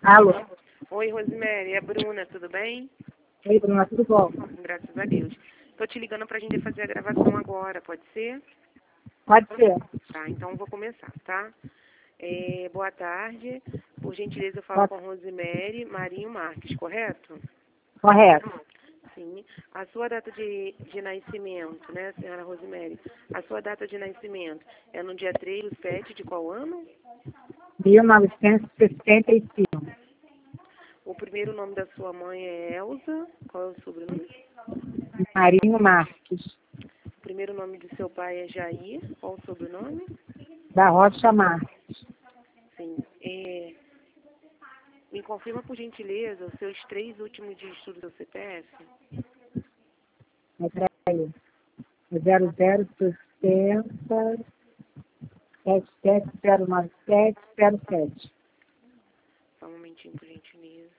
Alô? Oi, Rosemary, é a Bruna, tudo bem? Oi, Bruna, tudo bom? Graças a Deus. Tô te ligando pra gente fazer a gravação agora, pode ser? Pode ser. Tá, então eu vou começar, tá? Boa tarde. Por gentileza, eu falo Pode... com a Rosemary Marinho Marques, correto? Correto. Sim. A sua data de nascimento, né, senhora Rosemary? A sua data de nascimento é no dia 3/7 de qual ano? 1965. O primeiro nome da sua mãe é Elza. Qual é o sobrenome? Marinho Marques. O primeiro nome do seu pai é Jair. Qual o sobrenome? Da Rocha Marques. Sim. Me confirma, por gentileza, os seus 3 últimos dígitos do seu CPF. Peraí. 0060 7709707. Só um momentinho, por gentileza.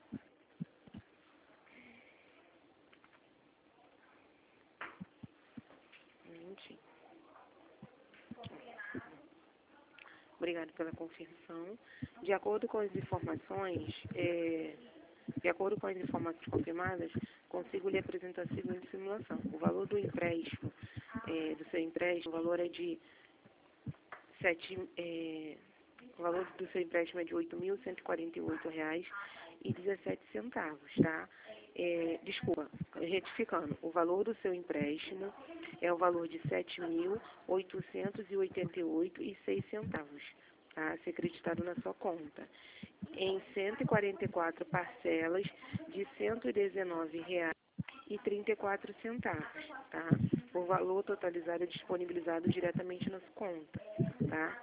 Um minutinho. Obrigada pela confirmação. De acordo com as informações, confirmadas, consigo lhe apresentar a seguinte simulação. O valor do empréstimo, do seu empréstimo, o valor é de o valor do seu empréstimo é de R$ 8.148,17, tá? Desculpa, retificando, o valor do seu empréstimo é o valor de R$ 7.888,06, tá? A ser creditado na sua conta. Em 144 parcelas de R$ 119,34, tá? O valor totalizado é disponibilizado diretamente na sua conta, tá?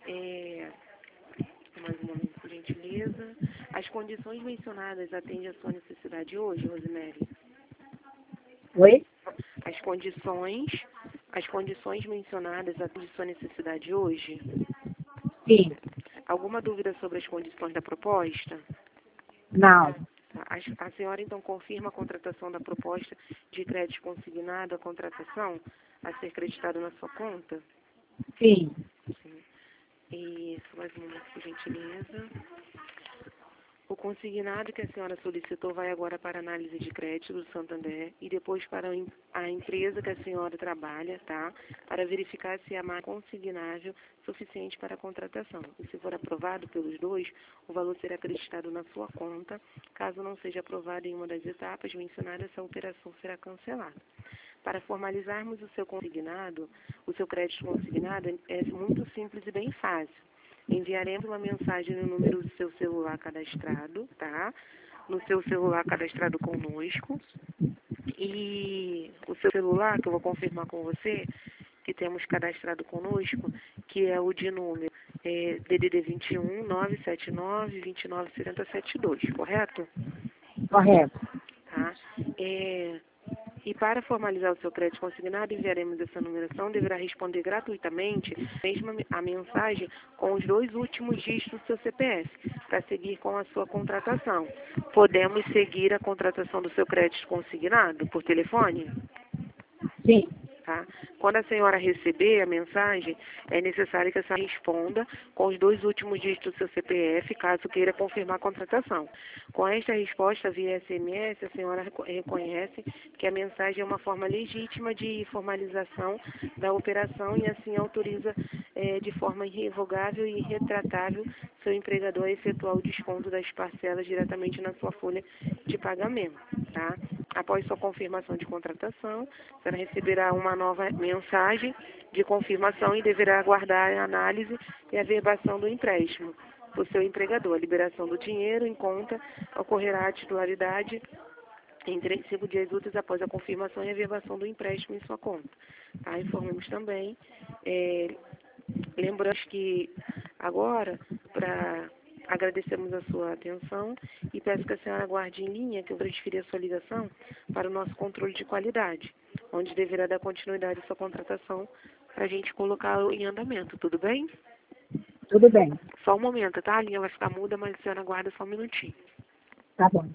Mais um momento, por gentileza. As condições mencionadas atendem à sua necessidade hoje, Rosemary? Oi? As condições mencionadas atendem à sua necessidade hoje? Sim. Alguma dúvida sobre as condições da proposta? Não. Tá. A senhora, então, confirma a contratação da proposta de crédito consignado, a contratação a ser creditada na sua conta? Sim. Sim. Isso, mais um momento, por gentileza. O consignado que a senhora solicitou vai agora para análise de crédito do Santander e depois para a empresa que a senhora trabalha, tá? Para verificar se há mais consignável suficiente para a contratação. E se for aprovado pelos dois, o valor será acreditado na sua conta. Caso não seja aprovado em uma das etapas mencionadas, essa operação será cancelada. Para formalizarmos o seu consignado, o seu crédito consignado é muito simples e bem fácil. Enviaremos uma mensagem no número do seu celular cadastrado, tá? No seu celular cadastrado conosco. E o seu celular, que eu vou confirmar com você, que temos cadastrado conosco, que é o de número DDD 21 979 29 70 72, correto? Correto. Tá? E para formalizar o seu crédito consignado, enviaremos essa numeração, deverá responder gratuitamente mesmo a mensagem com os 2 últimos dígitos do seu CPF, para seguir com a sua contratação. Podemos seguir a contratação do seu crédito consignado por telefone? Sim. Tá? Quando a senhora receber a mensagem, é necessário que a senhora responda com os 2 últimos dígitos do seu CPF, caso queira confirmar a contratação. Com esta resposta via SMS, a senhora reconhece que a mensagem é uma forma legítima de formalização da operação e assim autoriza de forma irrevogável e irretratável seu empregador a efetuar o desconto das parcelas diretamente na sua folha de pagamento. Tá? Após sua confirmação de contratação, a senhora receberá uma nova mensagem de confirmação e deverá aguardar a análise e a verbação do empréstimo do seu empregador. A liberação do dinheiro em conta ocorrerá a titularidade em 5 dias úteis após a confirmação e a verbação do empréstimo em sua conta. Tá? Informamos também, lembramos que agora, agradecemos a sua atenção e peço que a senhora aguarde em linha que eu vou transferir a sua ligação para o nosso controle de qualidade, onde deverá dar continuidade à sua contratação para a gente colocá-lo em andamento, tudo bem? Tudo bem. Só um momento, tá? A linha vai ficar muda, mas a senhora aguarda só um minutinho. Tá bom.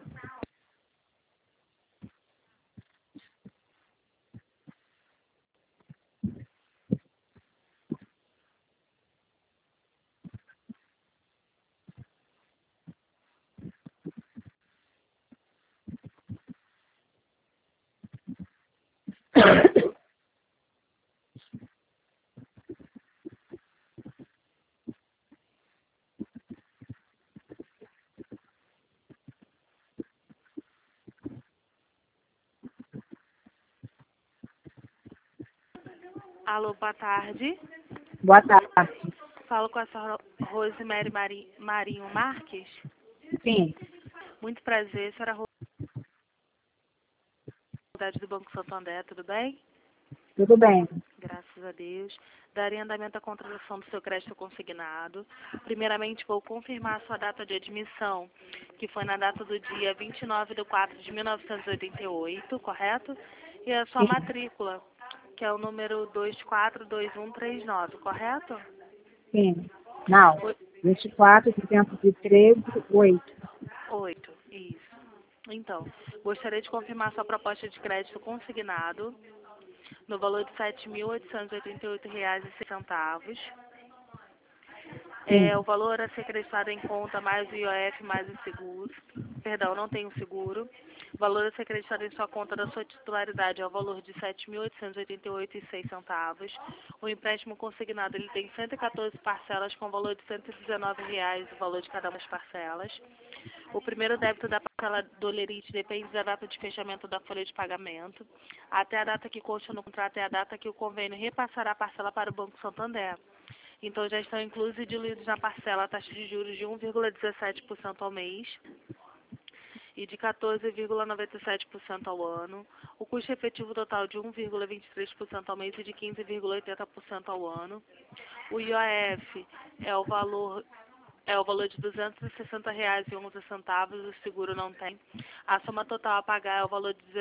Alô, boa tarde. Boa tarde. Falo com a senhora Rosemary Marinho Marques. Sim, Muito prazer, senhora Rosemary do Banco Santander, tudo bem? tudo bem. Graças a Deus. Darei andamento à contratação do seu crédito consignado. Primeiramente, vou confirmar a sua data de admissão, que foi na data do dia 29/4/1988, correto? E a sua Sim, matrícula, que é o número 242139, correto? sim. Não, 24, 213, 8. 8, isso. Então, gostaria de confirmar sua proposta de crédito consignado no valor de R$ 7.888,06. Sim, O valor a ser acreditado em conta mais o IOF mais o seguro. Perdão, não tem o seguro. O valor a ser acreditado em sua conta da sua titularidade é o valor de R$ 7.888,06. O empréstimo consignado ele tem 114 parcelas com valor de R$ 119,00 o valor de cada uma das parcelas. O primeiro débito da parcela do lerite depende da data de fechamento da folha de pagamento. Até a data que consta no contrato é a data que o convênio repassará a parcela para o Banco Santander. Então, já estão inclusos e diluídos na parcela a taxa de juros de 1,17% ao mês e de 14,97% ao ano, o custo efetivo total de 1,23% ao mês e de 15,80% ao ano. O IOF é o valor de R$ 260,11, o seguro não tem. A soma total a pagar é o valor de R$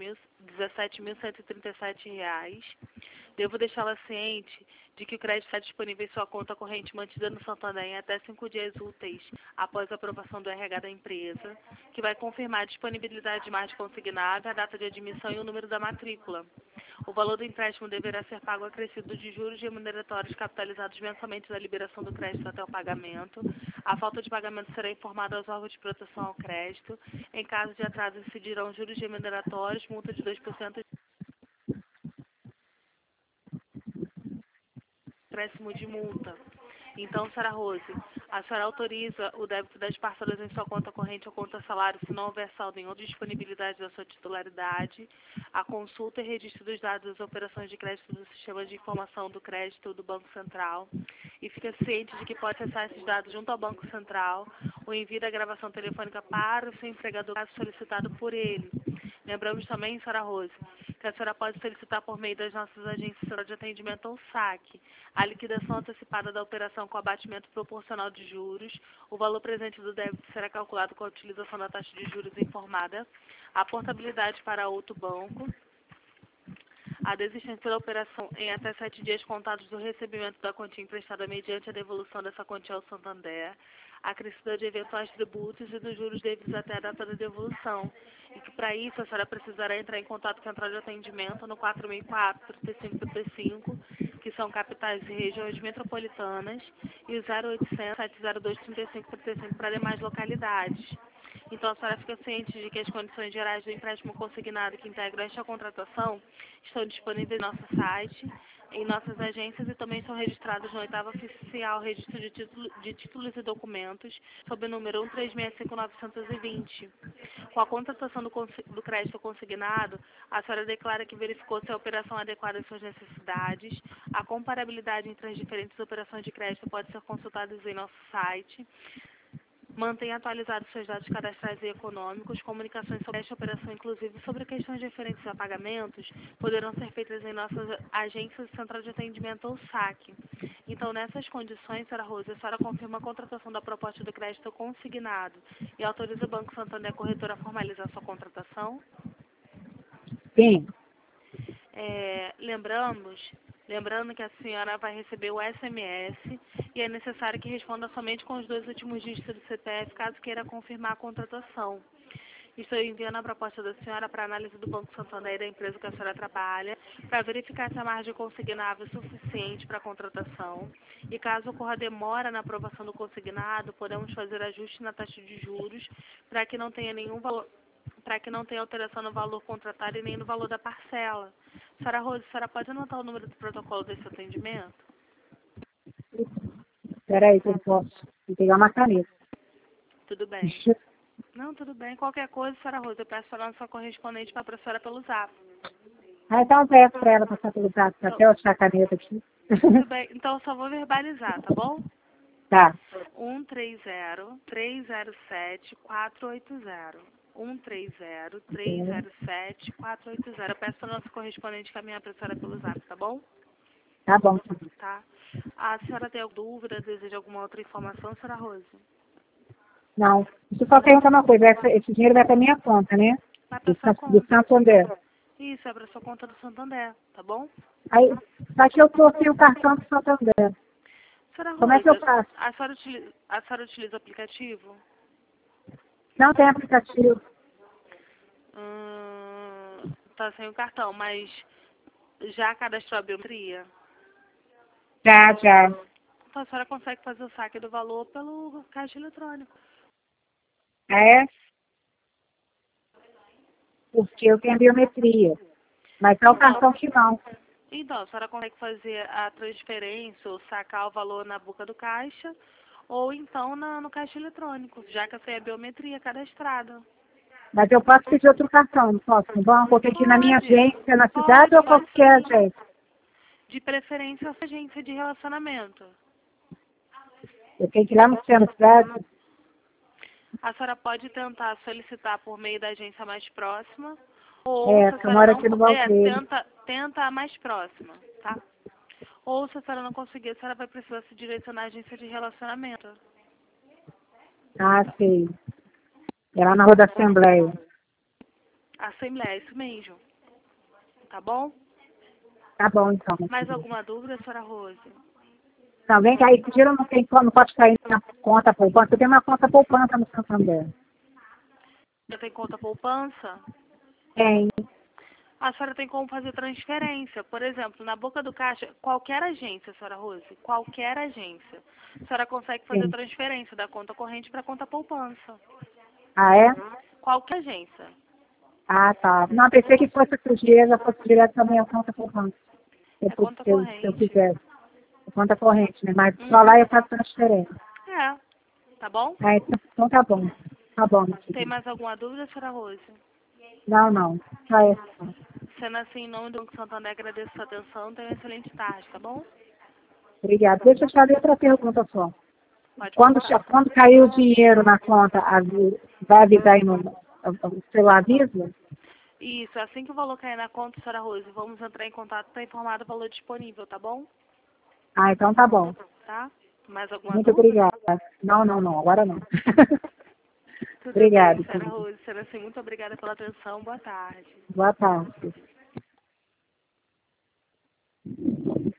17.137,00. Devo deixá-la ciente de que o crédito está disponível em sua conta corrente mantida no Santander em até 5 dias úteis após a aprovação do RH da empresa, que vai confirmar a disponibilidade de margem consignada, a data de admissão e o número da matrícula. O valor do empréstimo deverá ser pago acrescido de juros remuneratórios capitalizados mensalmente da liberação do crédito até o pagamento. A falta de pagamento será informada aos órgãos de proteção ao crédito. Em caso de atraso, incidirão juros remuneratórios, multa de 2% e acréscimo de multa. Então, senhora Rose, a senhora autoriza o débito das parcelas em sua conta corrente ou conta salário se não houver saldo em outra disponibilidade da sua titularidade, a consulta e registro dos dados das operações de crédito do sistema de informação do crédito do Banco Central e fica ciente de que pode acessar esses dados junto ao Banco Central ou envio da gravação telefônica para o seu empregador caso solicitado por ele. Lembramos também, senhora Rose, que a senhora pode solicitar por meio das nossas agências de atendimento ou SAC a liquidação antecipada da operação com abatimento proporcional de juros. O valor presente do débito será calculado com a utilização da taxa de juros informada, a portabilidade para outro banco, a desistência da operação em até 7 dias contados do recebimento da quantia emprestada mediante a devolução dessa quantia ao Santander, a acrescida de eventuais tributos e dos juros devidos até a data da devolução. E que para isso a senhora precisará entrar em contato com a central de atendimento no 4004-3535, que são capitais e regiões metropolitanas, e o 0800-702-3535 para demais localidades. Então, a senhora fica ciente de que as condições gerais do empréstimo consignado que integram esta contratação estão disponíveis no nosso site, em nossas agências e também são registradas no 8º Oficial Registro de Títulos e Documentos, sob o número 1365920. Com a contratação do crédito consignado, a senhora declara que verificou se a operação é adequada às suas necessidades. A comparabilidade entre as diferentes operações de crédito pode ser consultada em nosso site. Mantenha atualizados seus dados cadastrais e econômicos. Comunicações sobre esta operação, inclusive sobre questões referentes a pagamentos, poderão ser feitas em nossas agências de central de atendimento ou SAC. Então, nessas condições, senhora Rosa, a senhora confirma a contratação da proposta do crédito consignado e autoriza o Banco Santander Corretora a formalizar sua contratação? sim, Lembrando que a senhora vai receber o SMS e é necessário que responda somente com os 2 últimos dígitos do CPF, caso queira confirmar a contratação. Estou enviando a proposta da senhora para análise do Banco Santander e da empresa que a senhora trabalha, para verificar se a margem consignável é suficiente para a contratação. E caso ocorra demora na aprovação do consignado, podemos fazer ajuste na taxa de juros para que não tenha alteração no valor contratado e nem no valor da parcela. Senhora Rose, a senhora pode anotar o número do protocolo desse atendimento? espera aí que eu posso pegar uma caneta. Tudo bem. Não, tudo bem. Qualquer coisa, senhora Rose, eu peço para a nossa correspondente para a professora pelo Zap. Ah, então eu peço para ela passar pelo prato, até eu achar a caneta aqui. Tudo bem. Então eu só vou verbalizar, tá bom? Tá. 130-307-480. 130-307-480. Eu peço para nosso correspondente caminhar para a senhora pelo zap, tá bom? Tá bom. Tá. A senhora tem alguma dúvida, deseja alguma outra informação, senhora Rose? Não. Deixa eu só perguntar uma coisa. Esse dinheiro vai para minha conta, né? Vai para sua Do conta. Santander. Isso, é para sua conta do Santander, tá bom? Aí, só que eu trouxe o cartão do Santander. Senhora Como é que eu Rose, faço? a senhora utiliza o aplicativo? Não tem aplicativo. Tá sem o cartão, mas já cadastrou a biometria? Já. Então a senhora consegue fazer o saque do valor pelo caixa eletrônico. Ah, é? Porque eu tenho a biometria. Mas é o cartão que não. Então, a senhora consegue fazer a transferência ou sacar o valor na boca do caixa ou então no caixa eletrônico, já que essa é a biometria cadastrada. Mas eu posso pedir outro cartão, não posso? No banco, eu tenho que ir na minha agência, na Pode, cidade ou pode qualquer sim. agência? De preferência, essa agência de relacionamento. Eu tenho que ir lá no centro da cidade? A senhora pode tentar solicitar por meio da agência mais próxima ou se a Porque eu senhora moro não aqui no Valqueiro. tenta a mais próxima, tá? Ou se a senhora não conseguir, a senhora vai precisar se direcionar à agência de relacionamento. Ah, sei. É lá na Rua da Assembleia. Assembleia, isso mesmo. Tá bom? Tá bom, então. Mais alguma dúvida, senhora Rose? Então, vem cá, esse dinheiro não pode cair na conta poupança. Eu tenho uma conta poupança no Santander. Já tem conta poupança? Tem. A senhora tem como fazer transferência. Por exemplo, na boca do caixa, qualquer agência, senhora Rose, qualquer agência, a senhora consegue fazer Sim. transferência da conta corrente para a conta poupança. Ah, é? Qualquer agência. Ah, tá. Não, pensei que fosse o dinheiro, fosse direto da minha conta poupança. É conta Se eu corrente. quisesse. Conta corrente, né? Mas só lá eu faço transferência. É. Tá bom? Ah, então tá bom. Tá bom. Tem mais alguma dúvida, senhora Rose? Não. Só essa. Sendo assim, em nome do Banco Santander, agradeço a sua atenção. Tenha uma excelente tarde, tá bom? Obrigada. Deixa eu te fazer outra pergunta só. Pode Quando, perguntar. quando cair o dinheiro na conta, vai avisar aí no seu aviso? Isso, assim que o valor cair na conta, senhora Rose, vamos entrar em contato para informar do valor disponível, tá bom? Ah, então tá bom. Tá? Mais alguma Muito dúvida? obrigada. Não, agora não. Tudo Obrigada. bem, senhora Rose. Sendo assim, muito obrigada pela atenção. Boa tarde. Boa tarde.